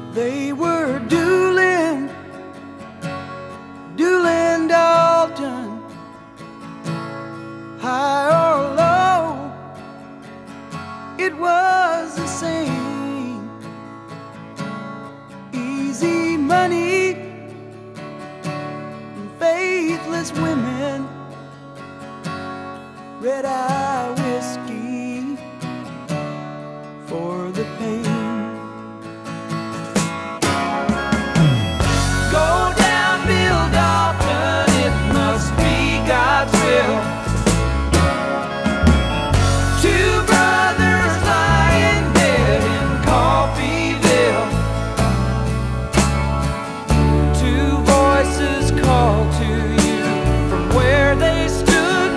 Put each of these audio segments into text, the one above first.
They were Doolin, Dalton, high or low, it was the same. Easy money and faithless women, red-eye whiskey for the pain. Go down, Bill Dalton, it must be God's will. Two brothers lying dead in Coffeeville. Two voices call to you from where they stood.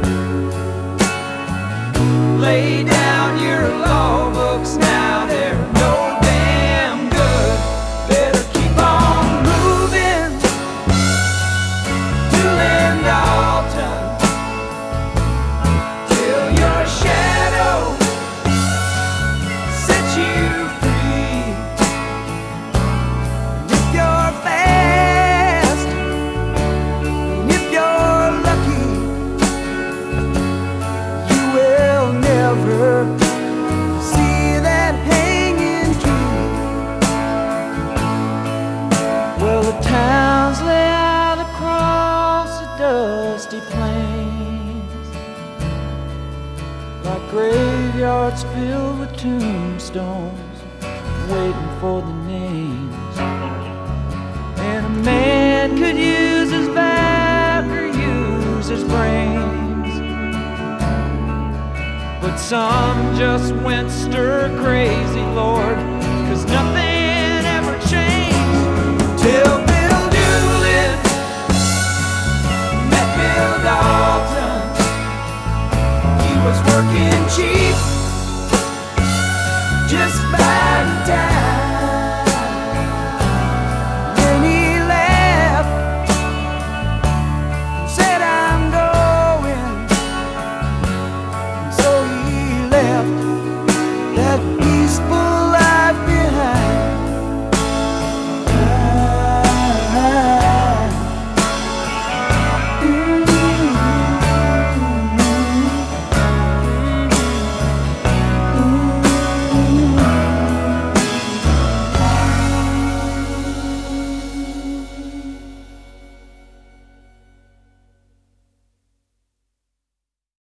Lay down your law books now, they're no damn good. Better keep on moving, Doolin, Dalton, till your shadow sets you free. And if you're fast, and if you're lucky, you will never see that hanging tree. Well, the towns lay out across the dusty plains, like graveyards filled with tombstones, waiting for the names. And a man could use his back or use his brains, but some just went stir crazy, Lord, 'cause nothing ever changed till Bill Doolin met Bill Dalton. He was working cheap